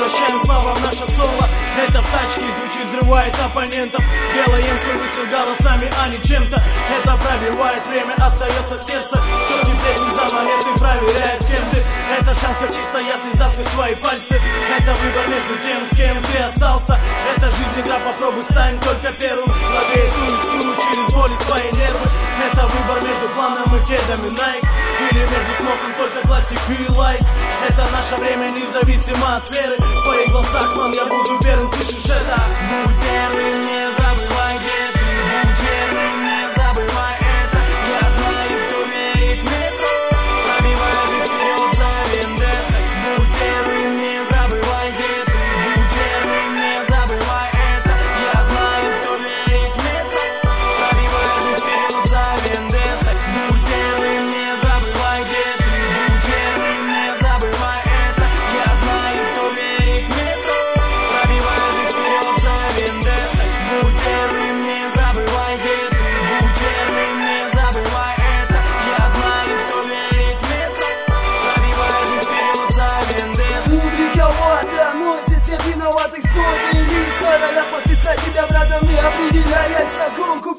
Превращаем славу в наше соло. Это в тачке звучит, взрывает оппонентов. Делаем свой выстрел голосами, а не чем-то. Это пробивает время, остается в сердце. Четкий прессинг за монеты, проверяя, с кем ты. Это шанс, как чистая слеза сквозь твои пальцы. Это выбор между тем, с кем ты остался. Это жизнь, игра, попробуй стань только первым. Ловей ту искру через боль и свои нервы. Это выбор между планом и кедами Nike. Или между смоком, только классик и лайк. Это наше время, независимо от веры. В твоих глазах, ман, я буду верен, слышишь это? Будь первым, не забывай, где ты. Будь первым, не забывай это. Я знаю, кто верит в метро. Пробивая жизнь вперед за вендеттой. Будь первым, не забывай, где ты. Будь первым, не забывай это. Я знаю, кто верит в метро. Пробивая жизнь вперед за вендеттой. Будь первым, не забывай, где ты. Будь первым, не забывай это. Я знаю, кто верит в метро. Пробивая жизнь вперед за вендеттой. Будь первым, не забывай, где ты. Будь первым, не забывай это. Я знаю, кто верит в метро. Пробивая жизнь вперед за вендеттой. Публиковато, но здесь нет виноватых, сотни лиц норовят подписать тебя братом, не определяясь на гонку.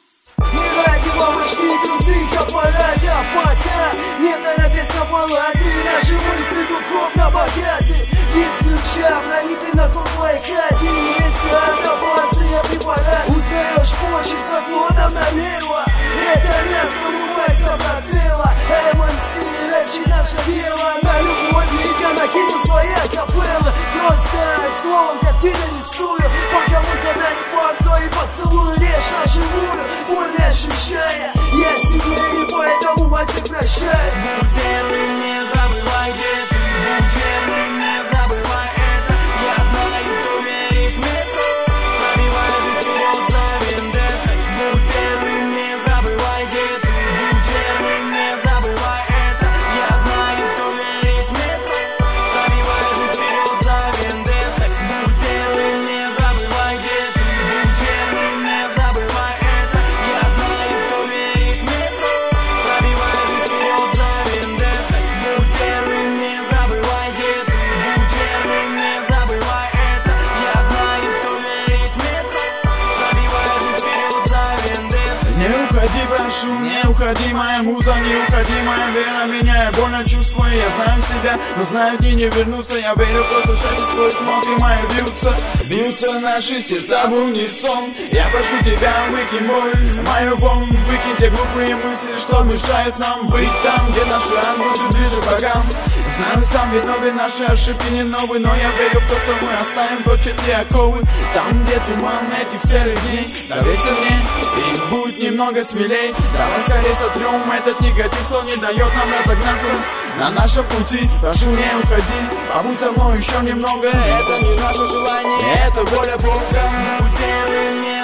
Не ради мамочки крутых аппаратов, пока не торопясь на палаты. Наши мысли духовно богаты, без ключа проникли на ком твоей хате. Месяц опасные препараты. Узнаешь позже с наклоном налево. Это мясо врубайся, брателло. ММС, рэпчик наше дело. На любовь века накину свои акапеллы. Просто словом картины рисую. Пока мы заданет вам свои поцелуи. Режь на живую, больно ощущая. Я сильнее, поэтому вас всех прощаю. Будь первым, не забывай, где ты. Будь первым, не забывай это. Я знаю, кто верит в метро. Пробивая жизнь вперед за вендеттой. Будь первым, не забывай, где ты. Будь первым, не забывай это. Я знаю, кто верит в метро. Пробивая жизнь вперед за вендеттой. Будь первым, не забывай, где ты. Будь первым, не забывай это. Я знаю, кто верит в метро. Пробивая жизнь вперед за вендеттой. Будь первым, не забывай, где ты. Будь первым, не забывай это. Я знаю, кто верит в метро. Пробивая жизнь вперед за вендеттой. Не уходи, прошу, не уходи, моя муза, не уходи, моя вера меня, я больно чувствую, я знаю себя, но знаю дни не вернутся, я верю в то, что счастье сквозь ноты мои бьются наши сердца в унисон. Я прошу тебя, выкинь боль, мою вон, выкинь те глупые мысли, что мешают нам быть там, где наши ангелы ближе к богам. Знаю, сам виновен, наши ошибки не новые, но я верю в то, что мы оставим прочь эти оковы. Там, где туман этих серых дней, доверься мне и будь немного смелей. Давай скорее сотрем этот негатив, что не дает нам разогнаться на нашем пути. Прошу, не уходи, побудь со мной еще немного. Это не наше желание, это воля Бога. Будь первым, не